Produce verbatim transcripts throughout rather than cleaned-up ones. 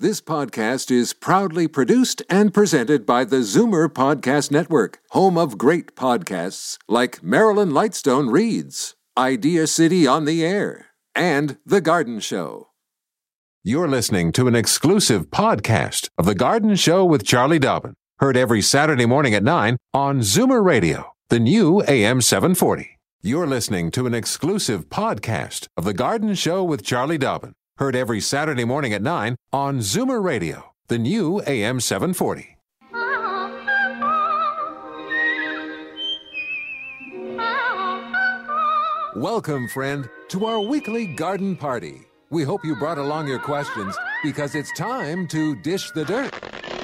This podcast is proudly produced and presented by the Zoomer Podcast Network, home of great podcasts like Marilyn Lightstone Reads, Idea City on the Air, and The Garden Show. You're listening to an exclusive podcast of The Garden Show with Charlie Dobbin, heard every Saturday morning at nine on Zoomer Radio, the new A M seven forty. You're listening to an exclusive podcast of The Garden Show with Charlie Dobbin, heard every Saturday morning at nine on Zoomer Radio, the new A M seven forty. Welcome, friend, to our weekly garden party. We hope you brought along your questions because it's time to dish the dirt.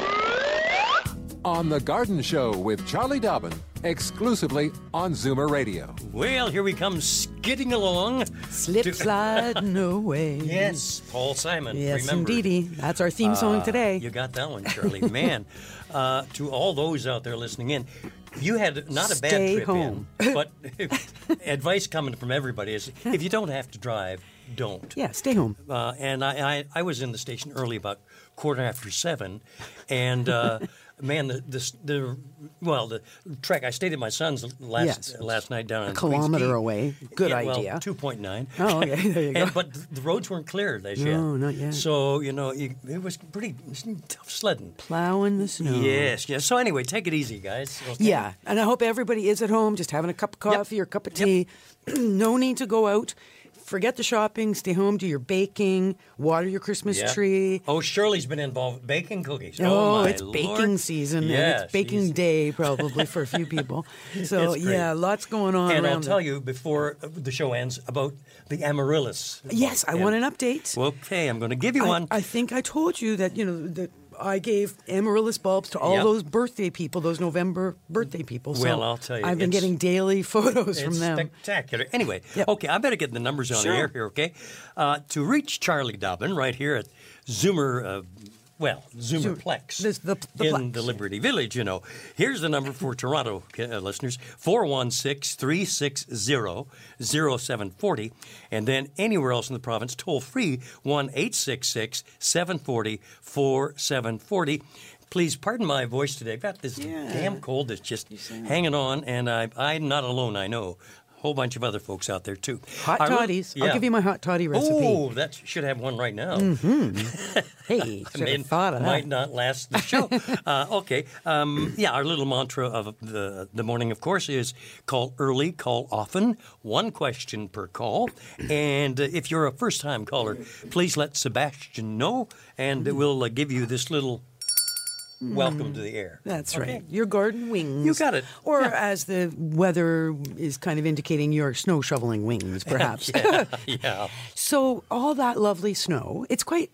On The Garden Show with Charlie Dobbin, exclusively on Zoomer Radio. Well, here we come skidding along. Slip, to... slide, no way. Yes, Paul Simon. Yes, remember. indeedy. That's our theme song uh, today. You got that one, Charlie. Man, uh, to all those out there listening in, you had not a bad Stay trip home. in, but advice coming from everybody is if you don't have to drive, don't. Yeah, stay home. Uh, and I, I, I was in the station early, about quarter after seven, and uh, man, the, the the well, the trek. I stayed at my son's last Yes. last night down A in kilometer Queens Quay. away. Good Yeah, idea. Well, two point nine. Oh, okay, there you go. And, but the roads weren't cleared as yet. No, not yet. So you know, you, it was pretty tough sledding. Plowing the snow. Yes, yes. So anyway, take it easy, guys. Okay? Yeah, and I hope everybody is at home just having a cup of coffee Yep. or a cup of Yep. tea. No need to go out. Forget the shopping. Stay home. Do your baking. Water your Christmas Yeah. tree. Oh, Shirley's been involved baking cookies. Oh, my it's baking Lord. season, Yes, and it's baking she's- day probably for a few people. So It's great. yeah, lots going on And around. I'll tell it. you before the show ends about the amaryllis. Yes, I And- want an update. Okay, I'm going to give you I, one. I think I told you that, you know, that I gave amaryllis bulbs to all Yep. those birthday people, those November birthday people. So Well, I'll tell you, I've been it's- getting daily photos It's from them. spectacular. Anyway, Yep. okay, I better get the numbers on Sure. the air here, okay? Uh, to reach Charlie Dobbin right here at Zoomer, uh, well, Zoomerplex This- the- the in plex. the Liberty Village, you know. Here's the number for Toronto uh, listeners, four one six, three six zero, zero seven four zero. And then anywhere else in the province, toll free, one eight six six, seven four zero, four seven four zero. Please pardon my voice today. I've got this Yeah. damn cold that's just hanging on, and I, I'm not alone, I know. A whole bunch of other folks out there, too. Hot Our li- toddies. yeah. I'll give you my hot toddy recipe. Oh, that should have one right now. Hey, I should mean, have thought of might that. not last the show. uh, okay. Um, yeah, our little mantra of the, the morning, of course, is call early, call often, one question per call. And uh, if you're a first-time caller, please let Sebastian know, and we'll uh, give you this little welcome to the air. That's Okay? right. Your garden wings. You got it. Or Yeah. as the weather is kind of indicating, your snow shoveling wings, perhaps. Yeah, yeah. So all that lovely snow, it's quite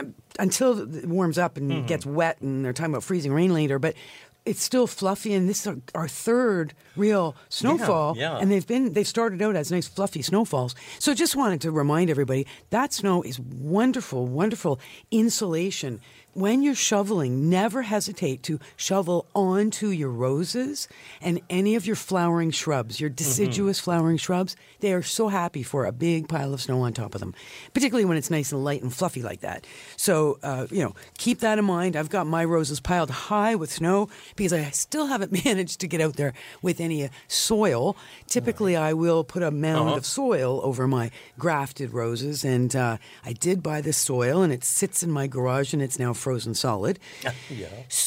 until it warms up and Mm-hmm. gets wet, and they're talking about freezing rain later, but it's still fluffy, and this is our third real snowfall, yeah. and they've been they've started out as nice fluffy snowfalls. So just wanted to remind everybody that snow is wonderful, wonderful insulation. When you're shoveling, never hesitate to shovel onto your roses and any of your flowering shrubs, your deciduous flowering shrubs. They are so happy for a big pile of snow on top of them, particularly when it's nice and light and fluffy like that. So, uh, you know, keep that in mind. I've got my roses piled high with snow because I still haven't managed to get out there with any uh, soil. Typically, I will put a mound Uh-huh. of soil over my grafted roses, and uh, I did buy this soil, and it sits in my garage, and it's now frozen solid. Yeah.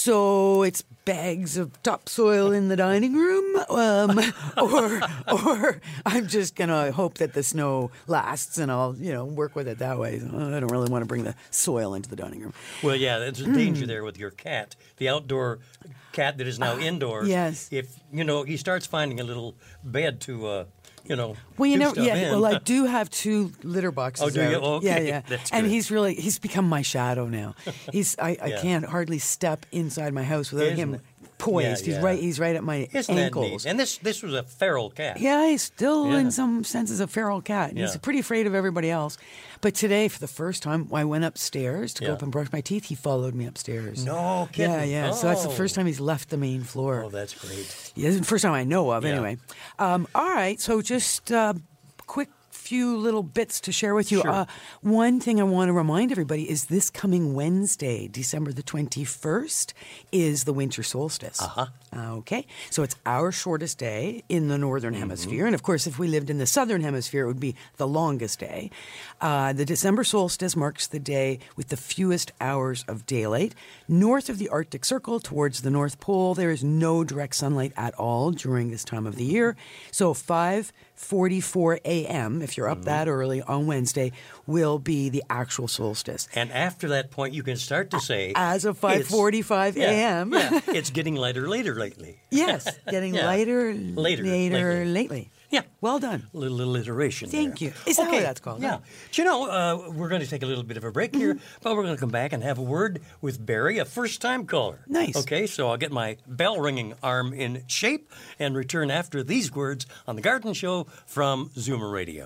So it's bags of topsoil in the dining room, um, or or I'm just gonna hope that the snow lasts, and I'll you know work with it that way. I don't really want to bring the soil into the dining room. Well, yeah, there's a danger there with your cat, the outdoor cat that is now indoors. yes. If, you know, he starts finding a little bed to, uh, you know, Well, you do know, stuff yeah. in. Well, I do have two litter boxes. Oh, do you? out. Okay, Yeah, yeah. that's and good. he's really he's become my shadow now. He's I, I Yeah. can't hardly step inside my house without Isn't him it? poised. Yeah, He's yeah. right. He's right at my Isn't that ankles. neat? And this this was a feral cat. Yeah, he's still Yeah. in some senses a feral cat. And He's Yeah. pretty afraid of everybody else. But today, for the first time, I went upstairs to Yeah. go up and brush my teeth. He followed me upstairs. No kidding. Yeah, yeah. So that's the Oh. first time he's left the main floor. Oh, that's great. Yeah, it's the first time I know of, Yeah. anyway. Um, all right, so just uh, quick few little bits to share with you. Sure. Uh, one thing I want to remind everybody is this coming Wednesday, December the twenty-first, is the winter solstice. Uh-huh. Okay, so it's our shortest day in the northern mm-hmm. hemisphere. And of course, if we lived in the southern hemisphere, it would be the longest day. Uh, the December solstice marks the day with the fewest hours of daylight. North of the Arctic Circle, towards the North Pole, there is no direct sunlight at all during this time of the year. So five forty-four a.m., if you're up mm-hmm. that early on Wednesday, will be the actual solstice. And after that point, you can start to say... As of five forty-five a.m. Yeah, yeah, it's getting lighter later lately. Yes, getting yeah. lighter, later, later lately. lately. Yeah. Well done. Little alliteration Thank there. you. Is that okay. what that's called? Yeah. Huh? Do you know, uh, we're going to take a little bit of a break here, Mm-hmm. but we're going to come back and have a word with Barry, a first-time caller. Nice. Okay, so I'll get my bell-ringing arm in shape and return after these words on The Garden Show from Zoomer Radio.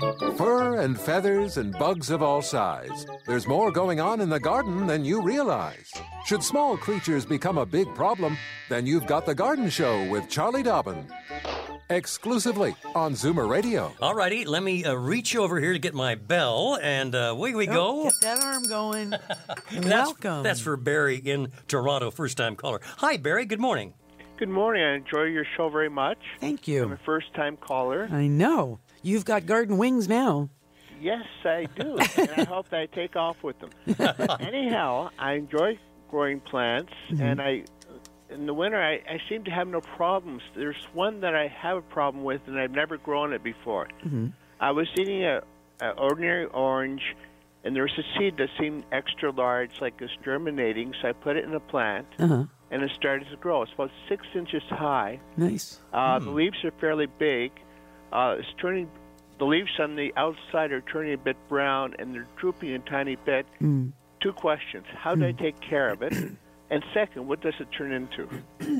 Fur and feathers and bugs of all size. There's more going on in the garden than you realize. Should small creatures become a big problem, then you've got The Garden Show with Charlie Dobbin. Exclusively on Zoomer Radio. All righty, let me uh, reach over here to get my bell, and uh, away we Oh, go. Get that arm going. That's, Welcome. that's for Barry in Toronto, first-time caller. Hi, Barry. Good morning. Good morning. I enjoy your show very much. Thank I'm you. a first-time caller. I know. You've got garden wings now. Yes, I do, and I hope that I take off with them. Anyhow, I enjoy growing plants, Mm-hmm. and I, in the winter, I, I seem to have no problems. There's one that I have a problem with, and I've never grown it before. Mm-hmm. I was eating a, a ordinary orange, and there was a seed that seemed extra large, like it's germinating, so I put it in a plant. Uh-huh. And it started to grow. It's about six inches high. Nice. Uh, The leaves are fairly big. Uh, it's turning. The leaves on the outside are turning a bit brown, and they're drooping a tiny bit. Mm. Two questions: how do I take care of it? And second, what does it turn into?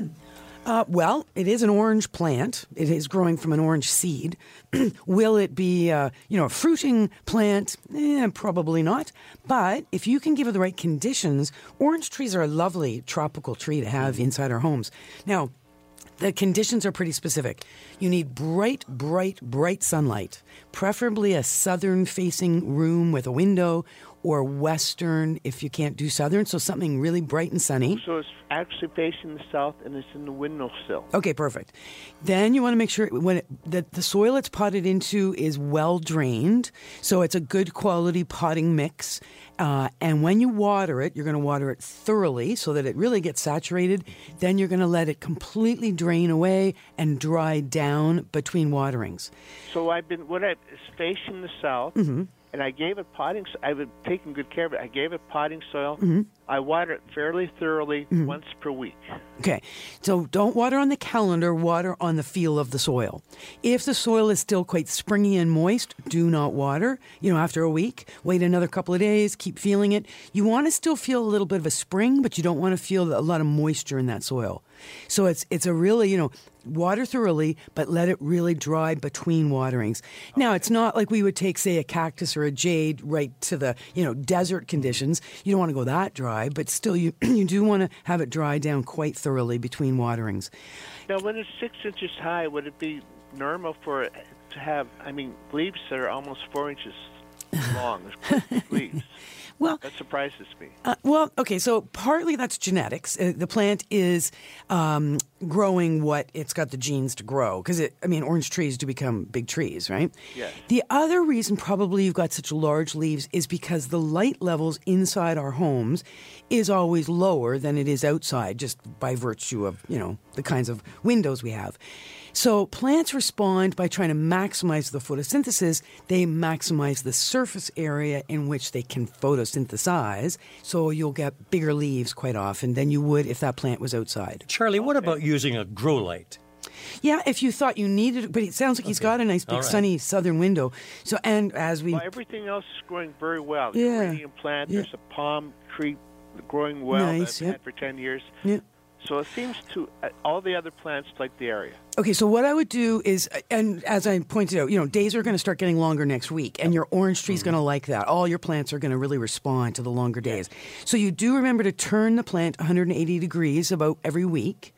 Uh, well, it is an orange plant. It is growing from an orange seed. Will it be, uh, you know, a fruiting plant? Eh, probably not. But if you can give it the right conditions, orange trees are a lovely tropical tree to have inside our homes. Now, the conditions are pretty specific. You need bright, bright, bright sunlight, preferably a southern-facing room with a window, or western if you can't do southern, so something really bright and sunny. So it's actually facing the south, and it's in the windowsill. Okay, perfect. Then you want to make sure when it, that the soil it's potted into is well drained, so it's a good quality potting mix. Uh, and when you water it, you're going to water it thoroughly so that it really gets saturated. Then you're going to let it completely drain away and dry down between waterings. So I've been what I it's facing the south. Mm-hmm. And I gave it potting. I've been taking good care of it. I gave it potting soil. Mm-hmm. I water it fairly thoroughly Mm-hmm. once per week. Okay, so don't water on the calendar, water on the feel of the soil. If the soil is still quite springy and moist, do not water. You know, after a week, wait another couple of days, keep feeling it. You want to still feel a little bit of a spring, but you don't want to feel a lot of moisture in that soil. So it's it's a really, you know, water thoroughly, but let it really dry between waterings. Now, it's not like we would take, say, a cactus or a jade right to the, you know, desert conditions. You don't want to go that dry, but still you, you do want to have it dry down quite thoroughly between waterings. Now, when it's six inches high, would it be normal for it to have, I mean, leaves that are almost four inches long? It's leaves. Well, That surprises me. Uh, well, okay, so partly that's genetics. Uh, the plant is um, growing what it's got the genes to grow. Because, I mean, orange trees do become big trees, right? Yes. The other reason probably you've got such large leaves is because the light levels inside our homes is always lower than it is outside, just by virtue of, you know, the kinds of windows we have. So plants respond by trying to maximize the photosynthesis. They maximize the surface area in which they can photosynthesize, so you'll get bigger leaves quite often than you would if that plant was outside. Charlie, what about using a grow light? Yeah, if you thought you needed it, but it sounds like he's got a nice big All right. sunny southern window. So, and as we... Well, everything else is growing very well. Yeah. The geranium plant, Yeah. there's a palm tree growing well Nice, that I've yeah. had for ten years. Yeah. So it seems to, uh, all the other plants like the area. Okay, so what I would do is, and as I pointed out, you know, days are going to start getting longer next week, and your orange tree's going to like that. All your plants are going to really respond to the longer days. So you do remember to turn the plant one hundred eighty degrees about every week.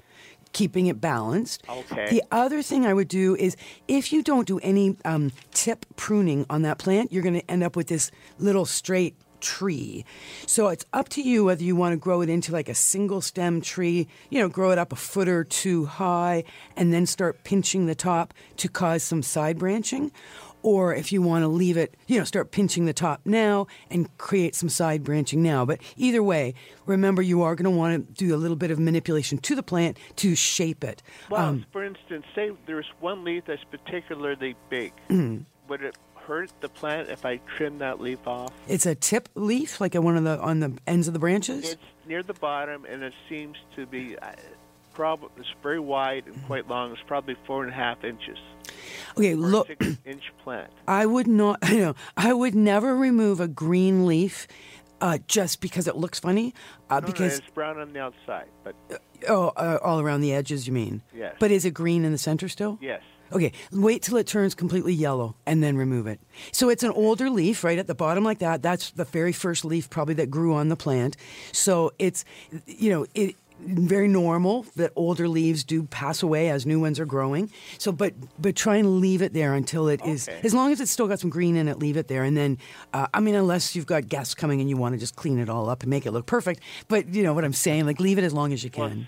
keeping it balanced. Okay. The other thing I would do is if you don't do any um, tip pruning on that plant, you're going to end up with this little straight tree. So it's up to you whether you want to grow it into like a single stem tree, you know, grow it up a foot or two high and then start pinching the top to cause some side branching. Or if you want to leave it, you know, start pinching the top now and create some side branching now. But either way, remember you are going to want to do a little bit of manipulation to the plant to shape it. Well, Um, for instance, say there's one leaf that's particularly big. Mm. Would it hurt the plant if I trim that leaf off? it's a tip leaf, like a, one of the on the ends of the branches. It's near the bottom, and it seems to be uh, probably it's very wide and quite long. It's probably four and a half inches. Okay, Or look. a six-inch plant. I would not, I know, I would never remove a green leaf uh, just because it looks funny. Uh, No, because no, it's brown on the outside, but oh, uh, all around the edges, you mean? Yes. But is it green in the center still? yes. Okay, wait till it turns completely yellow and then remove it. So it's an older leaf right at the bottom like that. That's the very first leaf probably that grew on the plant. So it's, you know, it very normal that older leaves do pass away as new ones are growing. So, but but try and leave it there until it is, Okay. as long as it's still got some green in it, leave it there. And then, uh, I mean, unless you've got guests coming and you want to just clean it all up and make it look perfect. But you know what I'm saying, like leave it as long as you can.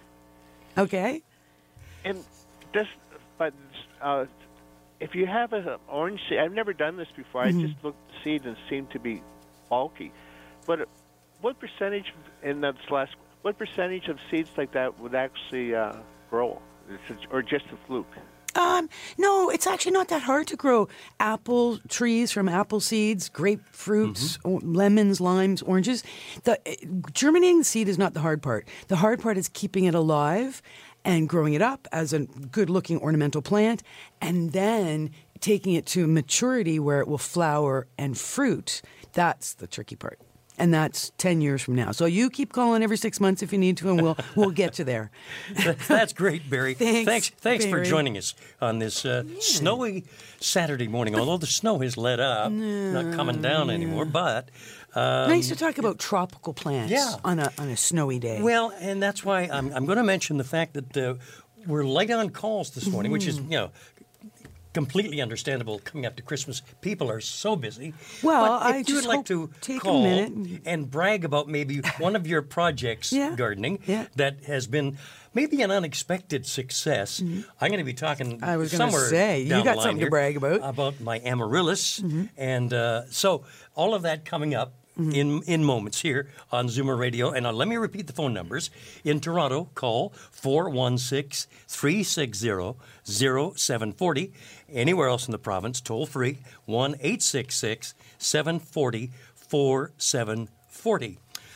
Okay? And this, but uh, if you have an orange seed, I've never done this before. Mm-hmm. I just looked at the seed and it seemed to be bulky. But what percentage in this last, what percentage of seeds like that would actually uh, grow, or just a fluke? Um, no, it's actually not that hard to grow apple trees from apple seeds, grapefruits, Mm-hmm. or lemons, limes, oranges. The uh, germinating the seed is not the hard part. The hard part is keeping it alive and growing it up as a good-looking ornamental plant, and then taking it to maturity where it will flower and fruit. That's the tricky part. And that's ten years from now. So you keep calling every six months if you need to, and we'll we'll get you there. That's great, Barry. Thanks, thanks, thanks for Barry. joining us on this uh, snowy Saturday morning. Although the snow has let up, not coming down anymore, but um, Nice to talk about tropical plants yeah. on a on a snowy day. well, and that's why I'm I'm going to mention the fact that uh, we're light on calls this morning, which is you know. completely understandable coming up to Christmas. People are so busy. Well, but if I you just would like hope- to take a call minute. and brag about maybe one of your projects Yeah. gardening Yeah. that has been maybe an unexpected success. I'm going to be talking I was gonna somewhere say, you down got the line something to here brag about. about my amaryllis, and uh, so all of that coming up. In in moments here on Zoomer Radio. And uh, let me repeat the phone numbers. In Toronto, call four one six, three six zero, zero seven four zero. Anywhere else in the province, toll free, one eight six six, seven four zero, four seven four zero.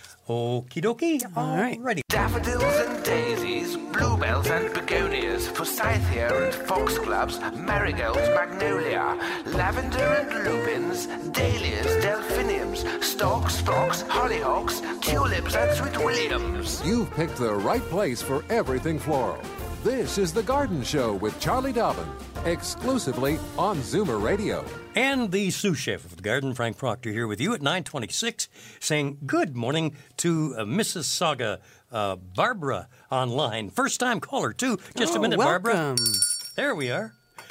Okie dokie. All right. Alrighty. Daffodils and daisies, bluebells and begonias, forsythia and foxgloves, marigolds, magnolia, lavender and lupins, dahlias, delphiniums, stalks, phlox, hollyhocks, tulips and sweet williams. You've picked the right place for everything floral. This is The Garden Show with Charlie Dobbin, exclusively on Zoomer Radio. And the sous chef of the garden, Frank Proctor, here with you at nine twenty-six, saying good morning to uh, Mississauga uh, Barbara online. First-time caller, too. Just Oh, a minute, Barbara. welcome. There we are.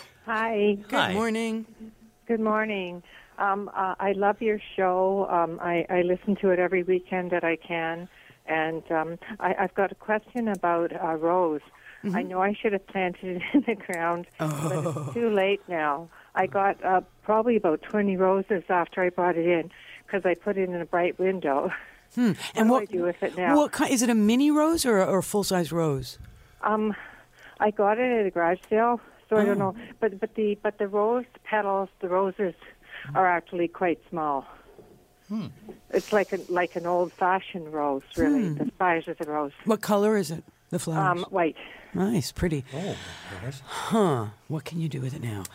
Hi. Good Hi. morning. Good morning. Um, uh, I love your show. Um, I, I listen to it every weekend that I can. And um, I, I've got a question about uh, rose. I know I should have planted it in the ground, but it's too late now. I got uh, probably about twenty roses after I brought it in because I put it in a bright window. And do what I do with it now? What kind, is it a mini rose or a, or a full size rose? Um, I got it at a garage sale, so I don't know. But but the but the rose petals, the roses, are actually quite small. Hmm. It's like a, like an old-fashioned rose, really, the size of the rose. What color is it? The flowers. Um, white. Nice, pretty. Oh, yes. Huh. What can you do with it now?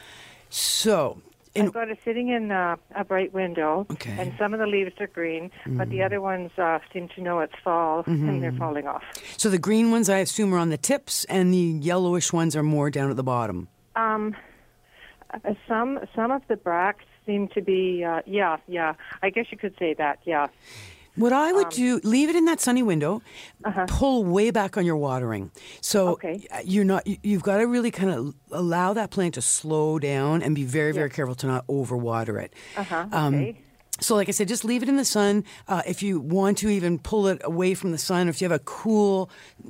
So, in, I've got it sitting in uh, a bright window, Okay. and some of the leaves are green, but the other ones uh, seem to know it's fall, and they're falling off. so the green ones, I assume, are on the tips, and the yellowish ones are more down at the bottom. Um, uh, some some of the bracts seem to be, uh, yeah, yeah. I guess you could say that, yeah. What I would do, leave it in that sunny window, Uh-huh. pull way back on your watering. So Okay. you're not, you- you've got to really kind of allow that plant to slow down and be very, very careful to not overwater it. Uh-huh. Um, Okay. So, like I said, just leave it in the sun. Uh, if you want to even pull it away from the sun, if you have a cool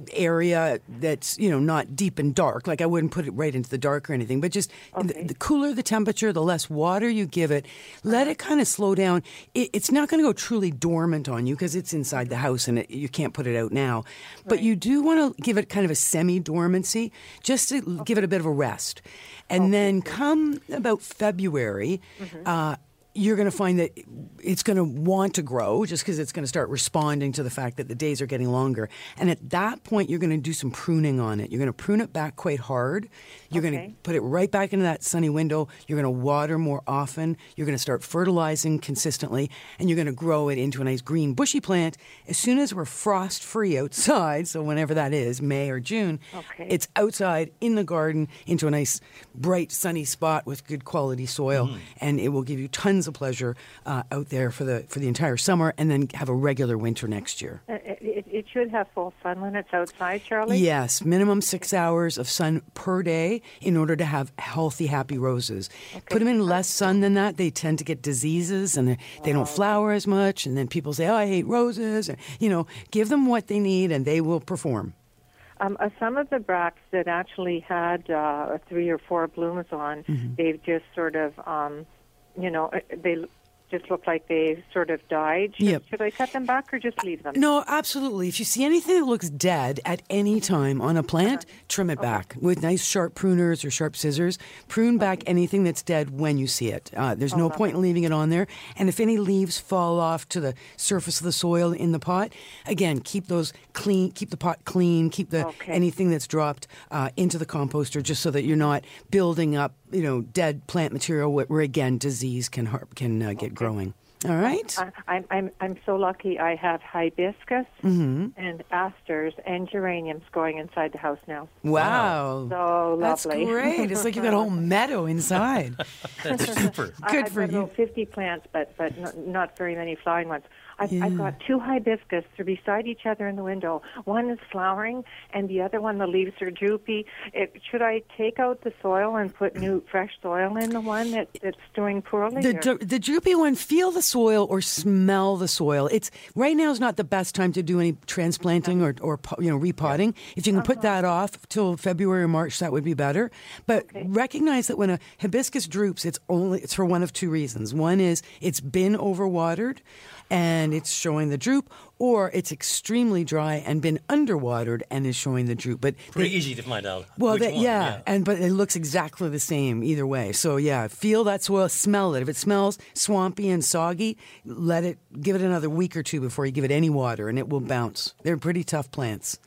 area that's, you know, not deep and dark, like I wouldn't put it right into the dark or anything, but just the, Okay. the cooler the temperature, the less water you give it, let it kind of slow down. It, it's not going to go truly dormant on you because it's inside the house and it, you can't put it out now. But you do want to give it kind of a semi-dormancy just to give it a bit of a rest. And then come about February, uh, you're going to find that it's going to want to grow just because it's going to start responding to the fact that the days are getting longer. And at that point, you're going to do some pruning on it. You're going to prune it back quite hard. You're going Okay. to put it right back into that sunny window. You're going to water more often. You're going to start fertilizing consistently. And you're going to grow it into a nice green bushy plant. As soon as we're frost free outside, so whenever that is, May or June, Okay. it's outside in the garden into a nice bright sunny spot with good quality soil. And it will give you tons of pleasure uh, out there for the for the entire summer, and then have a regular winter next year. Uh, It, it, it should have full sun when it's outside, Charlie. Yes, minimum six hours of sun per day in order to have healthy, happy roses. Put them in less sun than that, they tend to get diseases and they, they don't flower as much. And then people say, "Oh, I hate roses." And, you know, give them what they need, and they will perform. Um, uh, some of the bracts that actually had uh, three or four blooms on, Mm-hmm. they've just sort of, um, you know, uh, they l- just look like they sort of died. Should, Yep. should I cut them back or just leave them? No, absolutely. If you see anything that looks dead at any time on a plant, trim it back with nice sharp pruners or sharp scissors. Prune back anything that's dead when you see it. Uh, there's no point in leaving it on there. And if any leaves fall off to the surface of the soil in the pot, again, keep those clean. Keep the pot clean. Keep the Okay. anything that's dropped uh, into the composter, just so that you're not building up, you know, dead plant material where, where again disease can har- can uh, get growing. All right. I, I'm I'm I'm so lucky. I have hibiscus Mm-hmm. and asters and geraniums going inside the house now. Wow. So That's lovely. great. It's like you've got a whole meadow inside. That's super. I- Good I've for got you. about fifty plants, but but not, not very many flowering ones. I've, Yeah. I've got two hibiscus. They're beside each other in the window. One is flowering, and the other one, the leaves are droopy. It, should I take out the soil and put new, fresh soil in the one that, that's doing poorly? The or- dro- the droopy one, feel the soil or smell the soil. It's right now is not the best time to do any transplanting or, or po- you know repotting. If you can put that off till February or March, that would be better. But recognize that when a hibiscus droops, it's only it's for one of two reasons. One is it's been overwatered and it's showing the droop, or it's extremely dry and been underwatered and is showing the droop. But Pretty they- easy to find out. Well, which that, one. yeah, and but it looks exactly the same either way. So yeah, feel that soil, smell it. If it smells swampy and soggy, let it give it another week or two before you give it any water, and it will bounce. They're pretty tough plants.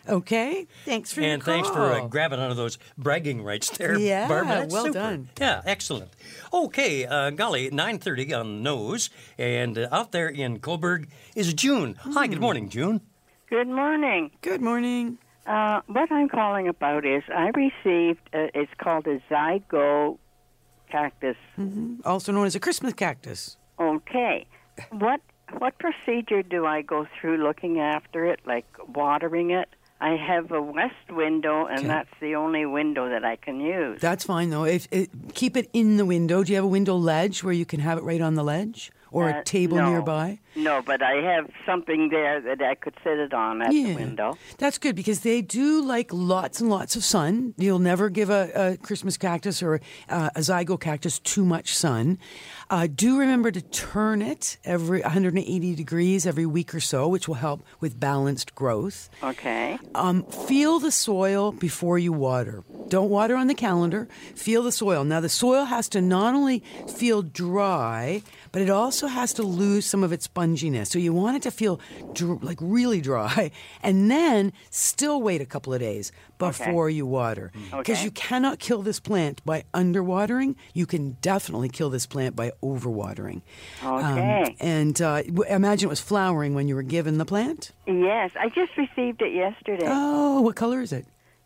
Okay, thanks for your And thanks for uh, call. grabbing onto those bragging rights there, Yeah, Barbara. That's well super. done. Yeah, excellent. Okay, uh, golly, nine thirty on nose, and uh, out there in Coburg is June. Hi, Hmm. good morning, June. Good morning. Good morning. Uh, what I'm calling about is I received, uh, it's called a zygo cactus. Also known as a Christmas cactus. Okay. What what procedure do I go through looking after it, like watering it? I have a west window, and Okay. that's the only window that I can use. That's fine though. If it, keep it in the window. Do you have a window ledge where you can have it right on the ledge, or Uh, a table no. nearby? No, but I have something there that I could sit it on at the window. That's good because they do like lots and lots of sun. You'll never give a, a Christmas cactus or uh, a zygo cactus too much sun. Uh, do remember to turn it every one hundred eighty degrees every week or so, which will help with balanced growth. Okay. Um, feel the soil before you water. Don't water on the calendar. Feel the soil. Now, the soil has to not only feel dry, but it also has to lose some of its sponginess. So you want it to feel dr- like really dry, and then still wait a couple of days before you water. Because Okay. you cannot kill this plant by underwatering. You can definitely kill this plant by overwatering. Okay. Um, and uh, w- imagine it was flowering when you were given the plant. Yes, I just received it yesterday. Oh, what color is it?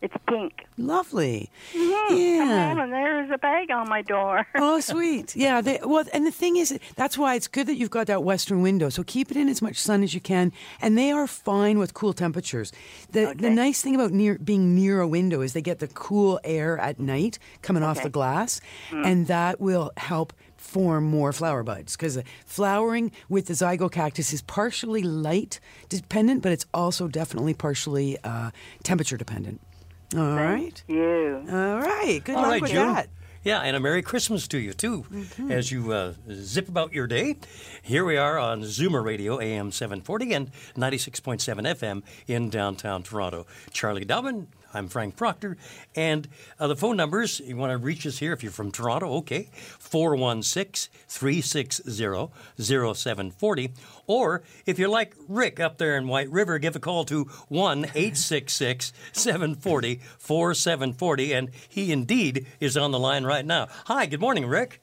It's pink. Lovely. Mm-hmm. Yeah. Come home and there's a bag on my door. Oh, sweet. Yeah. They, well, and the thing is, that's why it's good that you've got that western window. So keep it in as much sun as you can, and they are fine with cool temperatures. The Okay. the nice thing about near being near a window is they get the cool air at night coming off Okay. the glass, and that will help form more flower buds, because flowering with the zygocactus is partially light dependent, but it's also definitely partially uh, temperature dependent. All right. You. All right. Good All luck right, with June. that. Yeah, and a Merry Christmas to you, too, as you uh, zip about your day. Here we are on Zoomer Radio, A M seven forty and ninety-six point seven F M in downtown Toronto. Charlie Dobbin, I'm Frank Proctor, and uh, the phone numbers, you want to reach us here if you're from Toronto, okay, four one six, three six zero, zero seven four zero, or if you're like Rick up there in White River, give a call to one eight six six, seven four zero, four seven four zero, and he indeed is on the line right now. Hi, good morning, Rick.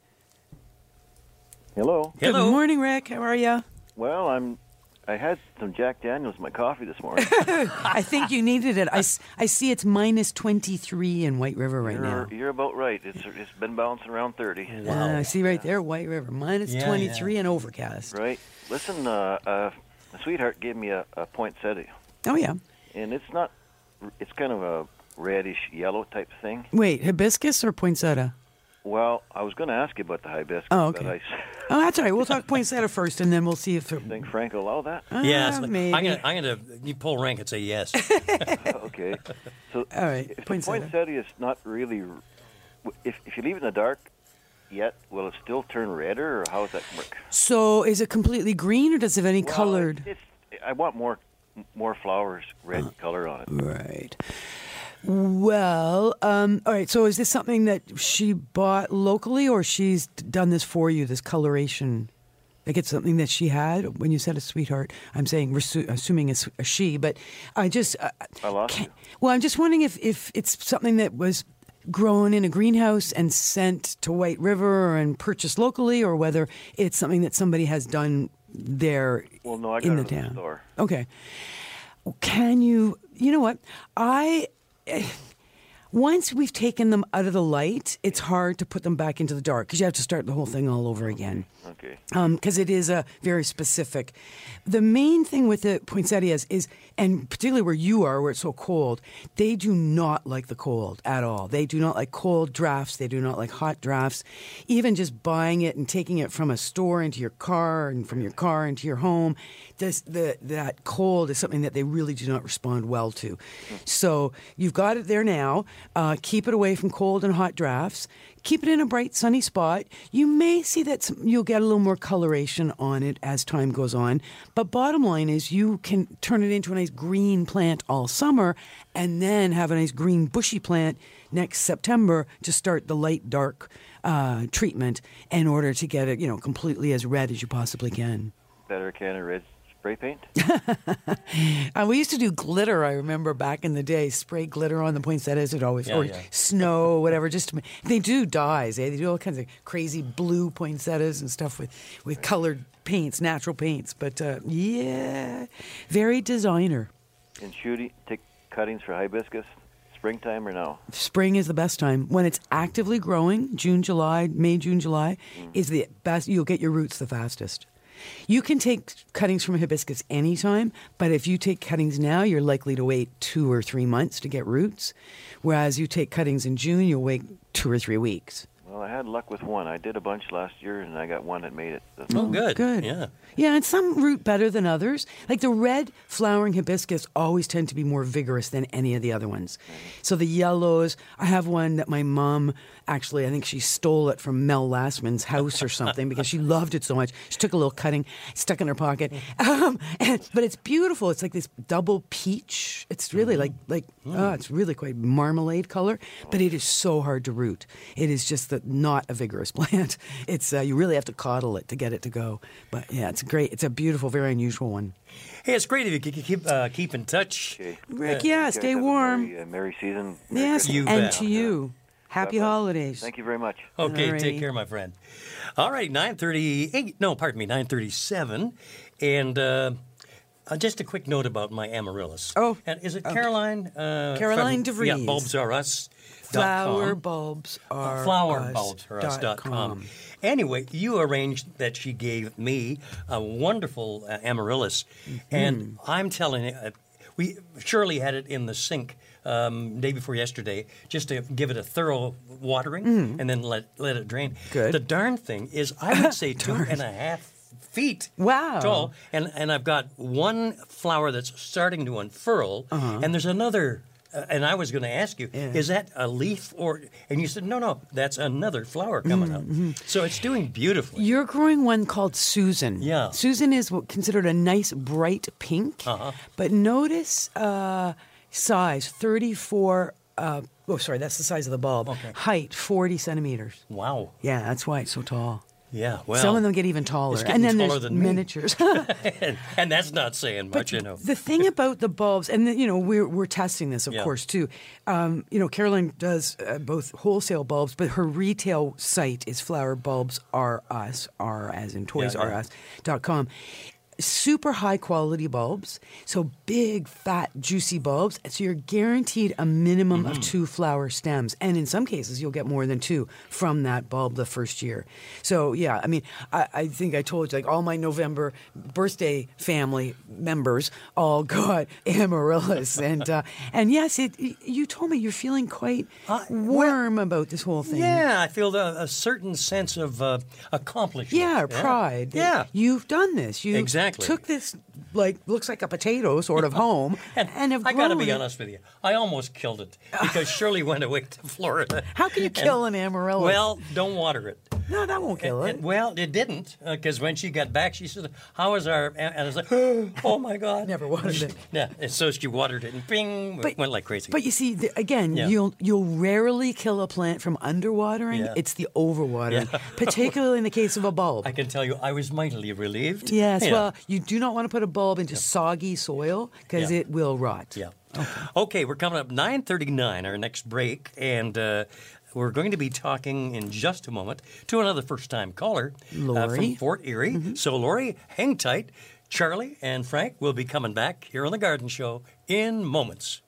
Hello. Hello. Good morning, Rick. How are you? Well, I'm. I had some Jack Daniels in my coffee this morning. I think you needed it. I, s- I see it's minus twenty-three in White River right you're, now. you're about right. It's it's been bouncing around thirty. Uh, I see right there, White River, minus Yeah, twenty-three yeah. and overcast. Right. Listen, uh, uh, my sweetheart gave me a, a poinsettia, Oh, yeah. and it's not. It's kind of a reddish yellow type thing. Wait, hibiscus or poinsettia? Well, I was going to ask you about the hibiscus, Oh, okay. but I Oh, that's all right. We'll talk poinsettia first, and then we'll see if it... think Frank will allow that. Uh, Yes, maybe. I'm gonna, I'm gonna. You pull rank and say yes. Okay. So All right, if the poinsettia. poinsettia is not really, if if you leave it in the dark, yet will it still turn redder, or how does that work? So is it completely green, or does it have any Well, colored? It's, I want more more flowers, red Uh, color on it. Right. Well, um, all right. So is this something that she bought locally, or she's done this for you, this coloration? Like it's something that she had when you said a sweetheart. I'm saying, resu- assuming it's a she, but I just. Uh, I lost can't- you. Well, I'm just wondering if, if it's something that was grown in a greenhouse and sent to White River and purchased locally, or whether it's something that somebody has done there Well, no, I got in it the at the town. store. Okay. Can you, you know what? I, eh, once we've taken them out of the light, it's hard to put them back into the dark because you have to start the whole thing all over again. Okay. Because it is a very specific. The main thing with the poinsettias is, and particularly where you are, where it's so cold, they do not like the cold at all. They do not like cold drafts. They do not like hot drafts. Even just buying it and taking it from a store into your car and from your car into your home, this, the, that cold is something that they really do not respond well to. So you've got it there now. Uh, keep it away from cold and hot drafts. Keep it in a bright, sunny spot. You may see that some, you'll get a little more coloration on it as time goes on. But bottom line is you can turn it into a nice green plant all summer and then have a nice green bushy plant next September to start the light dark uh, treatment in order to get it, you know, completely as red as you possibly can. Better can of red spray paint. Uh, we used to do glitter, I remember back in the day, spray glitter on the poinsettias. It always, Yeah, or yeah. snow, whatever. Just to, ma- they do dyes. Eh? They do all kinds of crazy blue poinsettias and stuff with, with colored paints, natural paints. But uh, yeah, very designer. And shooting, take cuttings for hibiscus, springtime or now? Spring is the best time when it's actively growing. June, July, May, June, July is the best. You'll get your roots the fastest. You can take cuttings from a hibiscus anytime, but if you take cuttings now, you're likely to wait two or three months to get roots. Whereas you take cuttings in June, you'll wait two or three weeks. Well, I had luck with one. I did a bunch last year, and I got one that made it. Oh, good. Good. Yeah. Yeah, and some root better than others. Like the red flowering hibiscus always tend to be more vigorous than any of the other ones. So the yellows, I have one that my mom actually, I think she stole it from Mel Lastman's house or something because she loved it so much. She took a little cutting, stuck it in her pocket. Um, and, but it's beautiful. It's like this double peach. It's really like, like oh, it's really quite marmalade color, but it is so hard to root. It is just the, not a vigorous plant. It's uh, you really have to coddle it to get it to go. But yeah, it's great. It's a beautiful, very unusual one. Hey, it's great if you can keep uh, keep in touch. Okay. Rick, You yeah, guys stay have a warm. Merry, uh, merry season. Merry Yes, Christmas. You and bet. to you. Happy God bless. holidays. Thank you very much. Okay, Alrighty. take care, my friend. All right, nine thirty-eight. No, pardon me, nine thirty-seven, and uh, Uh, just a quick note about my amaryllis. Oh, and is it okay. Caroline? Uh, Caroline from, DeVries. Yeah, bulbs are us. Flower bulbs are Flower us bulbs are us dot dot com. Anyway, you arranged that she gave me a wonderful uh, amaryllis, mm-hmm. and I'm telling you, uh, we Shirley had it in the sink um, day before yesterday, just to give it a thorough watering, mm. and then let let it drain. Good. The darn thing is, I would say two and a half feet wow. tall, and and I've got one flower that's starting to unfurl, uh-huh. and there's another. Uh, and I was going to ask you, yeah. is that a leaf or? And you said, no, no, that's another flower coming mm-hmm. out. So it's doing beautifully. You're growing one called Susan. Yeah. Susan is considered a nice bright pink. Uh-huh. But notice uh, size, thirty-four. Uh, oh, sorry, that's the size of the bulb. Okay. Height, forty centimeters. Wow. Yeah, that's why it's so tall. Yeah, well, some of them get even taller, and then taller there's than miniatures. and, and that's not saying much, but you know. The thing about the bulbs, and the, you know, we're we're testing this, of yeah. course, too. Um, you know, Caroline does uh, both wholesale bulbs, but her retail site is Flower Bulbs R Us, R as in Toys yeah, yeah. R Us dot com. Super high quality bulbs, so big, fat, juicy bulbs. So you're guaranteed a minimum mm-hmm. of two flower stems, and in some cases you'll get more than two from that bulb the first year. So yeah, I mean, I, I think I told you, like all my November birthday family members all got amaryllis, and uh, and yes, it. You told me you're feeling quite uh, warm well, about this whole thing. Yeah, I feel a, a certain sense of uh, accomplishment. Yeah, pride. Yeah, yeah. You've done this. You exactly. took this, like, looks like a potato sort of home, and, and have I got to be it. honest with you. I almost killed it because Shirley went away to Florida. How can you kill and, an amaryllis? Well, don't water it. No, that won't kill and, it. And, well, it didn't, because uh, when she got back, she said, "How is our?" And I was like, "Oh my God!" Never watered it. Yeah, and so she watered it, and bing, but, went like crazy. But you see, the, again, yeah. you'll you'll rarely kill a plant from underwatering. Yeah. It's the overwatering, yeah. particularly in the case of a bulb. I can tell you, I was mightily relieved. Yes, yeah. well, you do not want to put a bulb into yeah. soggy soil because yeah. it will rot. Yeah. Okay. okay, we're coming up nine thirty-nine, our next break, and uh, we're going to be talking in just a moment to another first-time caller uh, from Fort Erie. Mm-hmm. So, Lori, hang tight. Charlie and Frank will be coming back here on The Garden Show in moments.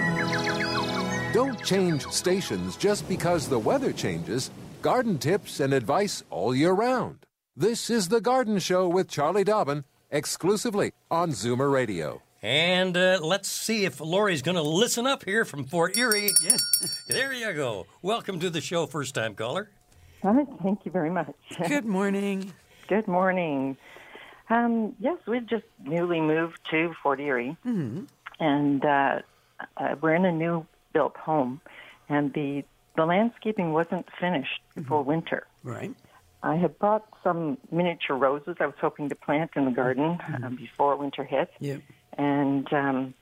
Don't change stations just because the weather changes. Garden tips and advice all year round. This is The Garden Show with Charlie Dobbin, exclusively on Zoomer Radio. And uh, let's see if Lori's going to listen up here from Fort Erie. Yeah. There you go. Welcome to the show, first-time caller. Hi, thank you very much. Good morning. Good morning. Um, yes, we've just newly moved to Fort Erie, mm-hmm. and uh, uh, we're in a new built home, and the the landscaping wasn't finished mm-hmm. for winter. Right. I had brought some miniature roses I was hoping to plant in the garden mm-hmm. uh, before winter hit. Yeah. And um,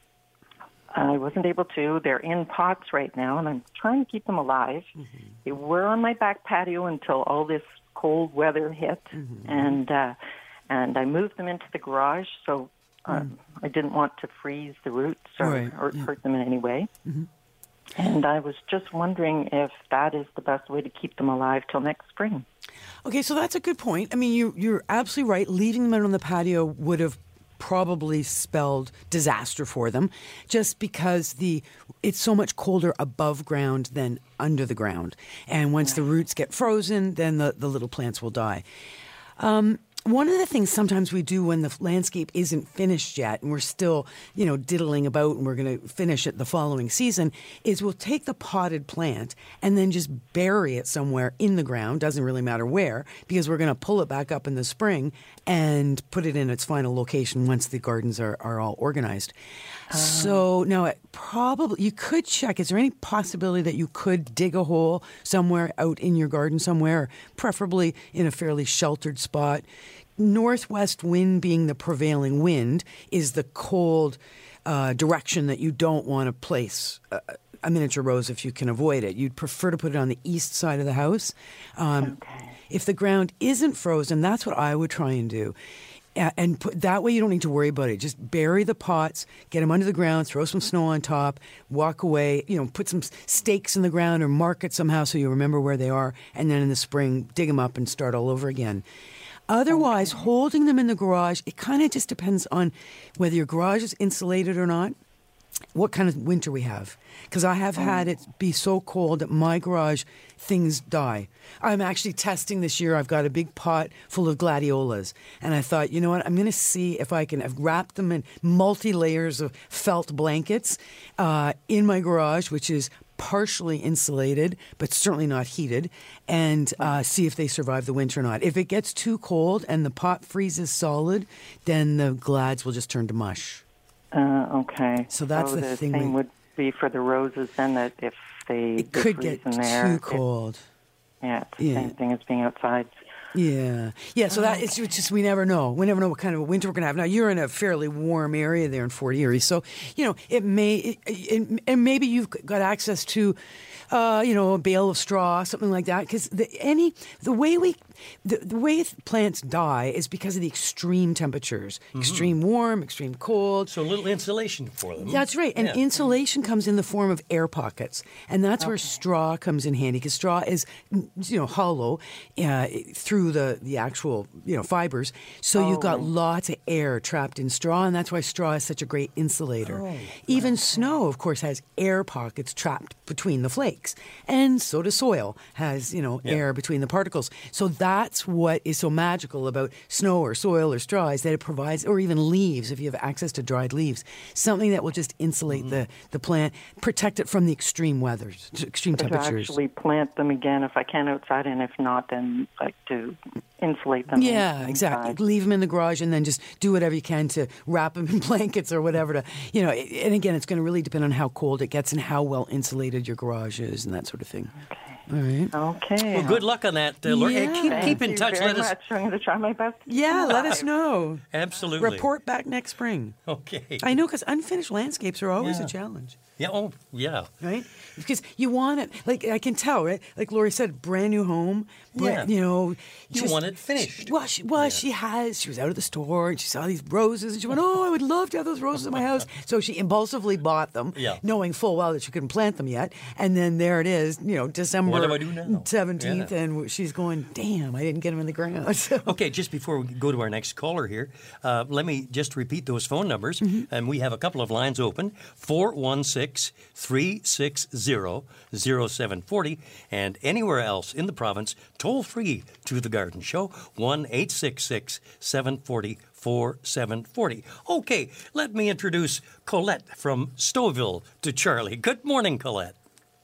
I wasn't able to. They're in pots right now, and I'm trying to keep them alive. Mm-hmm. They were on my back patio until all this cold weather hit, mm-hmm. and uh, and I moved them into the garage, so um, mm. I didn't want to freeze the roots or, right. or yeah. hurt them in any way. Mm-hmm. And I was just wondering if that is the best way to keep them alive till next spring. Okay, so that's a good point. I mean, you, you're absolutely right. Leaving them out on the patio would have probably spelled disaster for them, just because the it's so much colder above ground than under the ground. And once the roots get frozen, then the, the little plants will die. Um, One of the things sometimes we do when the landscape isn't finished yet and we're still, you know, diddling about and we're going to finish it the following season is we'll take the potted plant and then just bury it somewhere in the ground, doesn't really matter where, because we're going to pull it back up in the spring and put it in its final location once the gardens are, are all organized. Um. So now it probably, you could check, is there any possibility that you could dig a hole somewhere out in your garden somewhere, preferably in a fairly sheltered spot? Northwest wind being the prevailing wind is the cold uh, direction that you don't want to place a, a miniature rose if you can avoid it. You'd prefer to put it on the east side of the house. Um, okay. If the ground isn't frozen, that's what I would try and do. And put, that way you don't need to worry about it. Just bury the pots, get them under the ground, throw some snow on top, walk away, you know, put some stakes in the ground or mark it somehow so you remember where they are, and then in the spring dig them up and start all over again. Otherwise, okay. holding them in the garage, it kind of just depends on whether your garage is insulated or not, what kind of winter we have. Because I have had it be so cold that my garage, things die. I'm actually testing this year. I've got a big pot full of gladiolas. And I thought, you know what, I'm going to see if I can, I've wrapped them in multi-layers of felt blankets uh, in my garage, which is partially insulated, but certainly not heated, and uh, see if they survive the winter or not. If it gets too cold and the pot freezes solid, then the glads will just turn to mush. Uh, okay. So that's so the, the thing. thing we, would be for the roses then, that if they it could freeze get in there, too cold. It, yeah, it's the yeah. same thing as being outside. Yeah. Yeah, so that it's just, we never know. We never know what kind of a winter we're going to have. Now, you're in a fairly warm area there in Fort Erie, so, you know, it may, it, it, and maybe you've got access to, uh, you know, a bale of straw, something like that, because the, any, the way we, the, the way plants die is because of the extreme temperatures, mm-hmm. extreme warm, extreme cold. So a little insulation for them. That's right, and yeah. insulation comes in the form of air pockets, and that's okay. where straw comes in handy, because straw is, you know, hollow uh, through the, the actual, you know, fibers. So oh, you've got right. lots of air trapped in straw, and that's why straw is such a great insulator. Oh, Even wow. snow, of course, has air pockets trapped between the flakes. And so does soil, has, you know, yeah. air between the particles. So that's what is so magical about snow or soil or straw, is that it provides, or even leaves, if you have access to dried leaves, something that will just insulate mm-hmm. the, the plant, protect it from the extreme weathers, extreme but temperatures. To actually plant them again if I can outside, and if not, then like to insulate them. Yeah, exactly. Leave them in the garage and then just do whatever you can to wrap them in blankets or whatever to, you know, and again, it's going to really depend on how cold it gets and how well insulated your garage is and that sort of thing. Okay. All right. Okay. Well, good luck on that, uh, Lori. Yeah. Keep, Thank keep in you touch. Very Let us. much. I'm going to try my best. Yeah, let us know. Absolutely. Report back next spring. Okay. I know, because unfinished landscapes are always yeah. a challenge. Yeah. Oh, yeah. Right? Because you want it, like I can tell, right? Like Lori said, brand new home. Brand, Yeah. You know. You just, want it finished. Well, she, well Yeah. she has. She was out of the store and she saw these roses and she went, oh, I would love to have those roses in my house. So she impulsively bought them, Yeah. knowing full well that she couldn't plant them yet. And then there it is, you know, December What do I do now? seventeenth, Yeah. and she's going, damn, I didn't get them in the ground. So. Okay, just before we go to our next caller here, uh, let me just repeat those phone numbers. Mm-hmm. And we have a couple of lines open, four one six, three six zero, zero seven four zero, and anywhere else in the province, toll free to The Garden Show, one eight six six, seven four zero, four seven four zero. Okay, let me introduce Colette from Stouffville to Charlie. Good morning, Colette.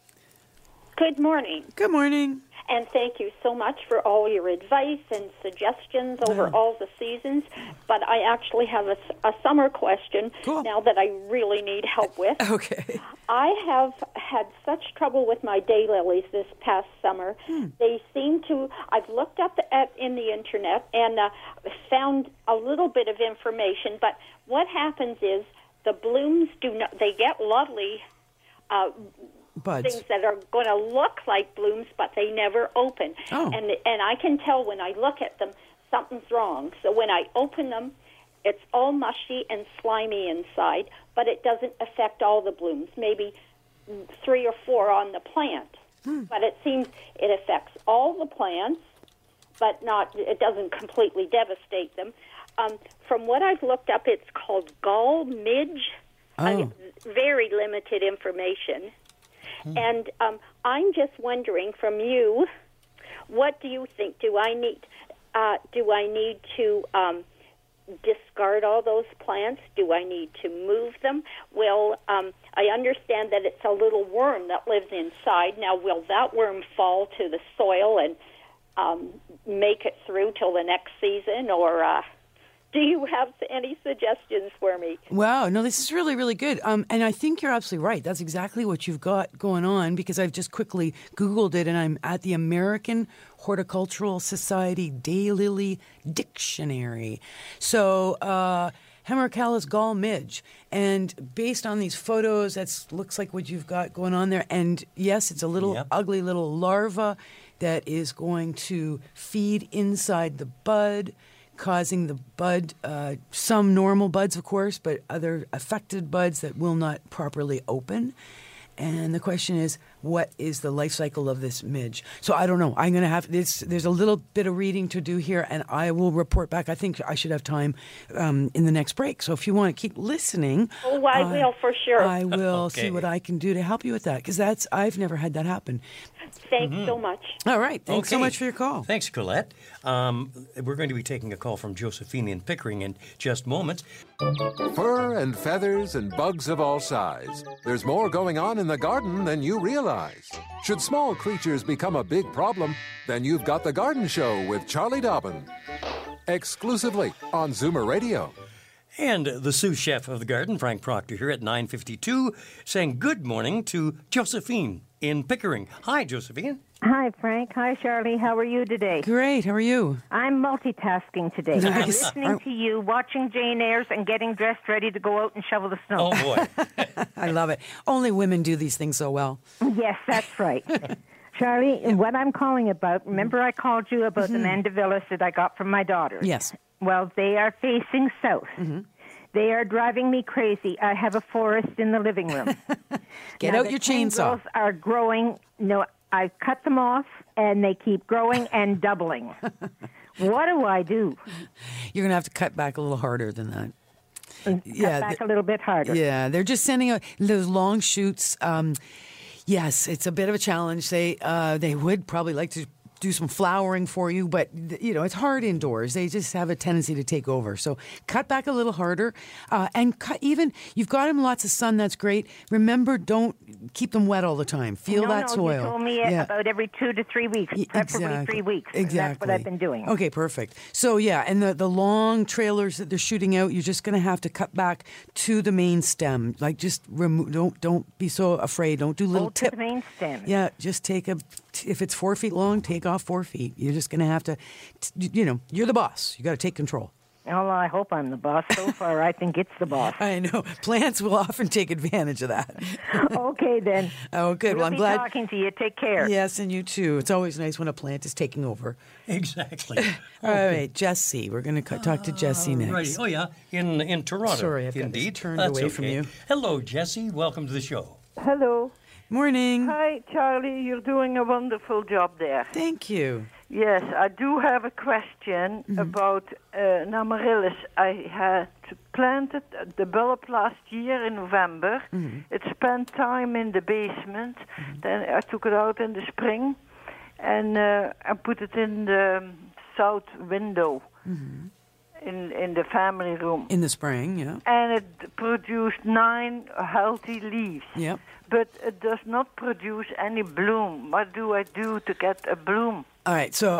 Good morning. Good morning. And thank you so much for all your advice and suggestions over Wow. all the seasons. But I actually have a, a summer question Cool. now that I really need help with. Okay. I have had such trouble with my daylilies this past summer. Hmm. They seem to, I've looked up at, in the internet and uh, found a little bit of information, but what happens is the blooms do not, they get lovely uh Buds. things that are going to look like blooms, but they never open. Oh. And and I can tell when I look at them, something's wrong. So when I open them, it's all mushy and slimy inside, but it doesn't affect all the blooms, maybe three or four on the plant. Hmm. But it seems it affects all the plants, but not. It doesn't completely devastate them. Um, from what I've looked up, it's called gall midge. Oh. Uh, very limited information. And um, I'm just wondering from you, what do you think? Do I need uh, do I need to um, discard all those plants? Do I need to move them? Well, um, I understand that it's a little worm that lives inside. Now, will that worm fall to the soil and um, make it through till the next season, or uh, do you have any suggestions for me? Wow, no, this is really, really good. Um, and I think you're absolutely right. That's exactly what you've got going on, because I've just quickly Googled it, and I'm at the American Horticultural Society Daylily Dictionary. So, uh, Hemerocallis gall midge. And based on these photos, that looks like what you've got going on there. And yes, it's a little Yep. ugly little larva that is going to feed inside the bud, causing the bud, uh, some normal buds, of course, but other affected buds that will not properly open. And the question is, what is the life cycle of this midge. So I don't know. I'm going to have this. There's a little bit of reading to do here, and I will report back. I think I should have time um, in the next break. So if you want to keep listening, oh, I uh, will for sure. I will okay. see what I can do to help you with that, because that's I've never had that happen. Thanks mm-hmm. so much. All right. Thanks okay. so much for your call. Thanks, Colette. Um, we're going to be taking a call from Josephine in Pickering in just moments. Fur and feathers and bugs of all size. There's more going on in the garden than you realize. Should small creatures become a big problem, then you've got The Garden Show with Charlie Dobbin. Exclusively on Zoomer Radio. And the sous chef of the garden, Frank Proctor, here at nine fifty-two, saying good morning to Josephine in Pickering. Hi, Josephine. Hi, Frank. Hi, Charlie. How are you today? Great. How are you? I'm multitasking today. Nice. I'm listening to you, watching Jane Eyres, and getting dressed ready to go out and shovel the snow. Oh, boy. I love it. Only women do these things so well. Yes, that's right. Charlie, yeah. What I'm calling about, remember I called you about mm-hmm. the mandevillas that I got from my daughter? Yes. Well, they are facing south. Mm-hmm. They are driving me crazy. I have a forest in the living room. Get now, out your chainsaw. The are growing. No, I cut them off, and they keep growing and doubling. What do I do? You're going to have to cut back a little harder than that. Cut yeah, back th- a little bit harder. Yeah, they're just sending out those long shoots. Um, yes, it's a bit of a challenge. They uh, they would probably like to do some flowering for you, but you know it's hard indoors. They just have a tendency to take over. So cut back a little harder, uh, and cut, even you've got them lots of sun. That's great. Remember, don't keep them wet all the time. Feel no, that no, soil. You told me yeah. about every two to three weeks, preferably exactly. three weeks. Exactly. That's what I've been doing. Okay, perfect. So yeah, and the the long trailers that they're shooting out, you're just going to have to cut back to the main stem. Like just remove. Don't don't be so afraid. Don't do little oh, tip. To the main stem. Yeah, just take a. If it's four feet long, take off four feet. You're just going to have to, you know, you're the boss. You got to take control. Well, I hope I'm the boss. So far, I think it's the boss. I know. Plants will often take advantage of that. Okay, then. Oh, good. We'll well, I'm be glad. talking to you. Take care. Yes, and you too. It's always nice when a plant is taking over. Exactly. All right, Jesse. We're going to talk to Jesse next. Right. Oh, yeah. In in Toronto. Sorry, I've got Indeed. this turned That's away okay. from you. Hello, Jesse. Welcome to the show. Hello. Morning. Hi, Charlie. You're doing a wonderful job there. Thank you. Yes, I do have a question mm-hmm. about uh, an amaryllis. I had planted the bulb last year in November. Mm-hmm. It spent time in the basement. Mm-hmm. Then I took it out in the spring and uh, I put it in the south window. Mm-hmm. In, in the family room. In the spring, yeah. And it produced nine healthy leaves. Yep. But it does not produce any bloom. What do I do to get a bloom? All right, so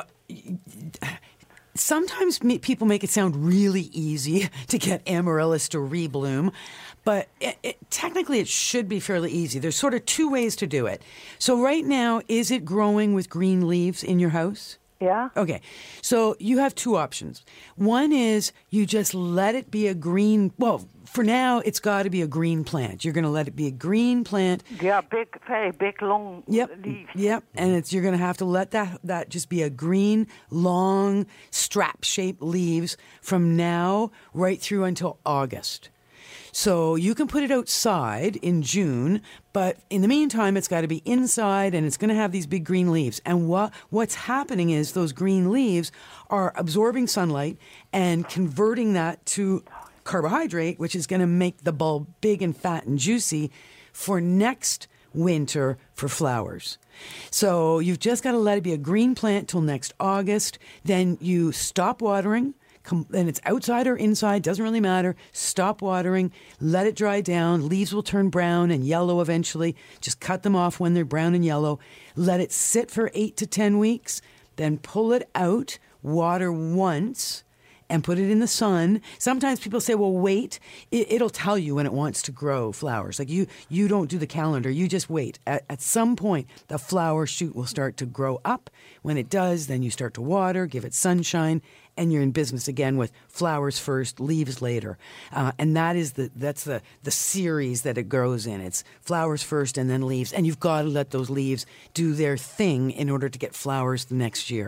sometimes me, people make it sound really easy to get amaryllis to rebloom, but it, it, technically it should be fairly easy. There's sort of two ways to do it. So right now, is it growing with green leaves in your house? Yeah. Okay. So you have two options. One is you just let it be a green, well, for now, it's got to be a green plant. You're going to let it be a green plant. Yeah, big, very big, long yep. leaves. Yep. And it's you're going to have to let that, that just be a green, long, strap-shaped leaves from now right through until August. So you can put it outside in June, but in the meantime, it's got to be inside and it's going to have these big green leaves. And what what's happening is those green leaves are absorbing sunlight and converting that to carbohydrate, which is going to make the bulb big and fat and juicy for next winter for flowers. So you've just got to let it be a green plant till next August. Then you stop watering. And it's outside or inside, doesn't really matter. Stop watering, let it dry down. Leaves will turn brown and yellow eventually. Just cut them off when they're brown and yellow. Let it sit for eight to ten weeks. Then pull it out, water once, and put it in the sun. Sometimes people say, well, wait. It, it'll tell you when it wants to grow flowers. Like you you don't do the calendar. You just wait. At, at some point, the flower shoot will start to grow up. When it does, then you start to water, give it sunshine, and you're in business again with flowers first, leaves later. Uh, and that is the that's the, the series that it grows in. It's flowers first and then leaves. And you've got to let those leaves do their thing in order to get flowers the next year.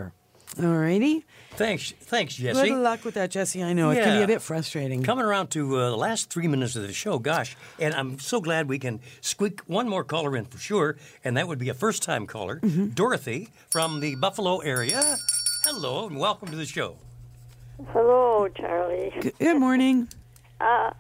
All righty. Thanks, thanks, Jesse. Good luck with that, Jesse. I know it can be a bit frustrating. Coming around to uh, the last three minutes of the show, gosh, and I'm so glad we can squeak one more caller in for sure, and that would be a first-time caller, mm-hmm. Dorothy from the Buffalo area. Hello, and welcome to the show. Hello, Charlie. Good morning. uh,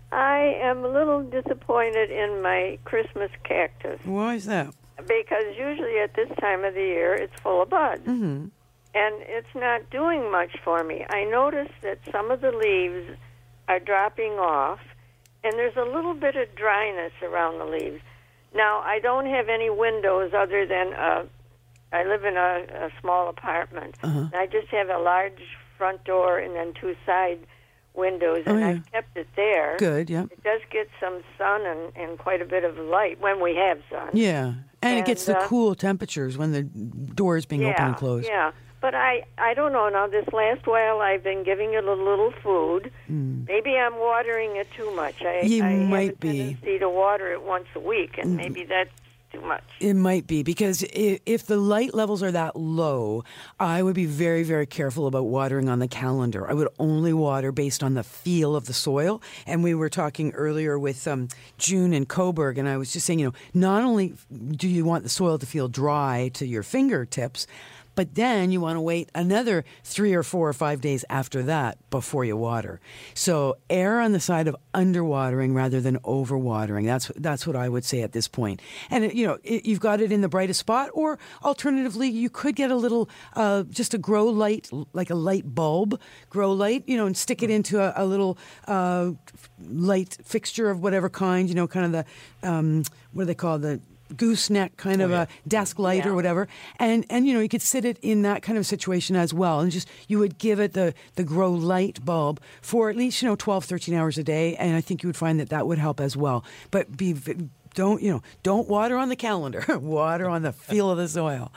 I am a little disappointed in my Christmas cactus. Why is that? Because usually at this time of the year, it's full of buds. Mm-hmm. And it's not doing much for me. I noticed that some of the leaves are dropping off, and there's a little bit of dryness around the leaves. Now, I don't have any windows other than uh, I live in a, a small apartment. Uh-huh. I just have a large front door and then two side windows, and oh, yeah. I've kept it there. Good, yeah. It does get some sun and, and quite a bit of light when we have sun. Yeah, and, and it gets the uh, cool temperatures when the door is being yeah, open and closed. Yeah, but I, I don't know. Now, this last while, I've been giving it a little food. Mm. Maybe I'm watering it too much. I, you I might have a be. tendency to water it once a week, and maybe that's too much. It might be, because if, if the light levels are that low, I would be very, very careful about watering on the calendar. I would only water based on the feel of the soil. And we were talking earlier with um, June in Coburg, and I was just saying, you know, not only do you want the soil to feel dry to your fingertips, but then you want to wait another three or four or five days after that before you water. So err on the side of underwatering rather than overwatering. That's that's what I would say at this point. And, you know, it, you've got it in the brightest spot, or alternatively, you could get a little, uh, just a grow light, like a light bulb, grow light, you know, and stick it into a, a little uh, light fixture of whatever kind, you know, kind of the, um, what do they call the, gooseneck kind of oh, yeah. a desk light yeah. or whatever, and and you know, you could sit it in that kind of situation as well, and just you would give it the the grow light bulb for at least, you know, twelve, thirteen hours a day, and I think you would find that that would help as well. But be don't you know don't water on the calendar, water on the feel of the soil.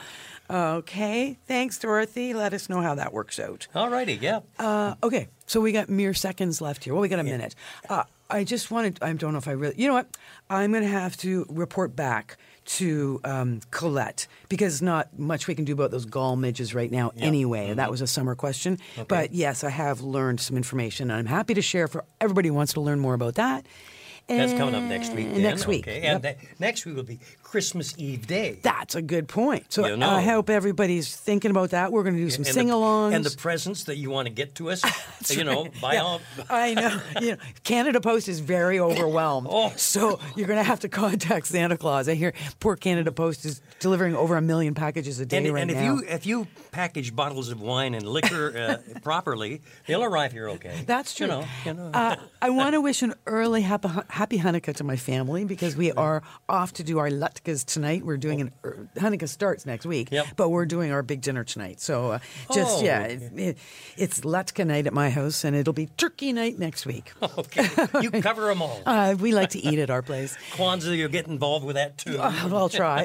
Okay, thanks, Dorothy. Let us know how that works out. All righty, yeah. Uh, okay, so we got mere seconds left here. Well, we got a yeah. minute. Uh, I just wanted, I don't know if I really, you know what? I'm going to have to report back to um, Colette, because not much we can do about those gall midges right now yep. anyway. Mm-hmm. That was a summer question. Okay. But yes, I have learned some information, and I'm happy to share for everybody who wants to learn more about that. That's coming up next week. Then. Next week. Okay. Yep. And that, next week will be Christmas Eve Day. That's a good point. So you know. I hope everybody's thinking about that. We're going to do some and sing-alongs. The, and the presents that you want to get to us. you know, right. by yeah. all. I know. You know, Canada Post is very overwhelmed. oh. So you're going to have to contact Santa Claus. I hear poor Canada Post is delivering over a million packages a day and, right and if now. And if you package bottles of wine and liquor uh, properly, they'll arrive here okay. That's true. You know, you know. Uh, I want to wish an early happy, happy Hanukkah to my family, because we are off to do our latkes tonight. We're doing an Hanukkah starts next week, yep. but we're doing our big dinner tonight. So uh, just oh, yeah, okay. it, it, it's latke night at my house, and it'll be turkey night next week. Okay, you cover them all. Uh, we like to eat at our place. Kwanzaa, you'll get involved with that too. Uh, I'll try.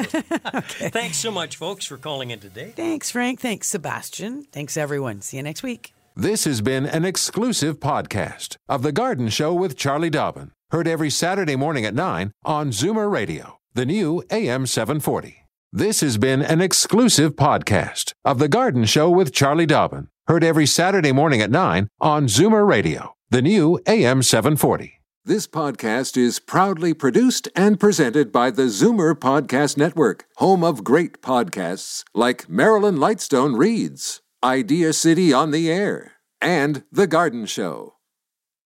Okay. Thanks so much, folks, for calling in today. Thanks, Frank. Thanks, Sebastian. Thanks, everyone. See you next week. This has been an exclusive podcast of The Garden Show with Charlie Dobbin. Heard every Saturday morning at nine on Zoomer Radio, the new A M seven forty. This has been an exclusive podcast of The Garden Show with Charlie Dobbin. Heard every Saturday morning at nine on Zoomer Radio, the new A M seven forty. This podcast is proudly produced and presented by the Zoomer Podcast Network, home of great podcasts like Marilyn Lightstone Reads, Idea City on the Air, and The Garden Show.